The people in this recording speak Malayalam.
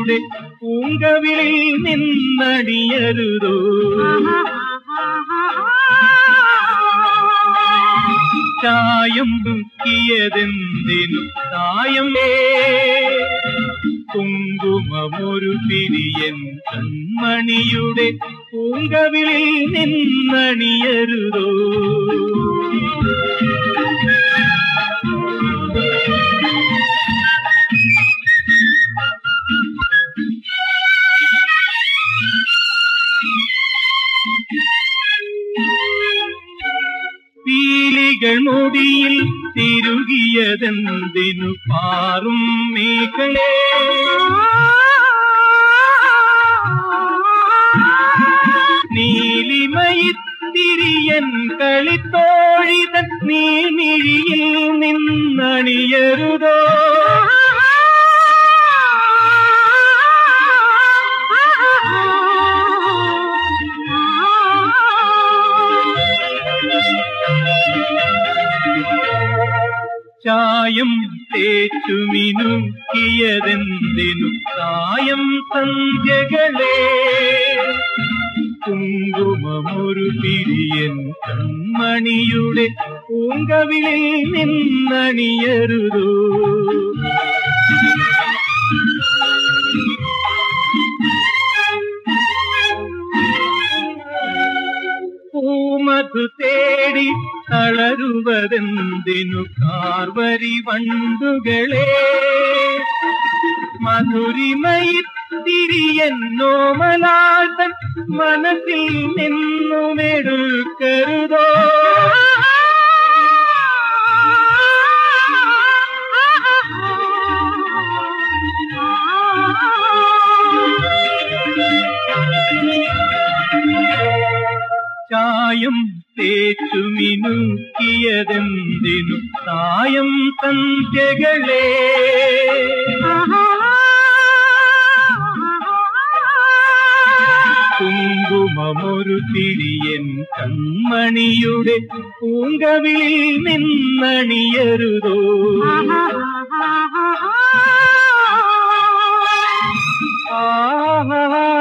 കൺമണിയുടെ പൂങ്കവിളിൽ നിന്നണിയരുതോ. ചായം മുക്കിയതെന്തിനു സായം കുങ്കുമമൊരു പിരിയൻ കൺമണിയുടെ പൂങ്കവിളിൽ നിന്നണിയരുതോ. പീലികൾ മുടിയിൽ തിരുകിയതെന്തിനു പാറും മേഘലേ. നീലിമയിത്തിരിയൻ കളിത്തോഴിതൻ നീമിഴിയിൽ നിന്നണിയരുതോ. ചായം തേച്ചു മിനുക്കിയതെന്തിനു സായം സന്ധ്യകളെ. കുങ്കുമമൊരു പിരിയൻ കൺമണിയുടെ പൂങ്കവിളിൽ നിന്നണിയരുതോ. പൂമധു തേടി തളരുവതെന്തിനു കാർവരി വണ്ടുകളെ. മധുരിമയിത്തിരിയെന്നോമലാസൻ മനസ്സിൽ നിന്നുമെടുക്കരുതോ. ചായം തേച്ചു മിനുക്കിയതെന്തിനു സായം സന്ധ്യകളെ. കുങ്കുമമൊരു പിരിയൻ കൺമണിയുടെ പൂങ്കവിളിൽ നിന്നണിയരുതോ. ആഹാ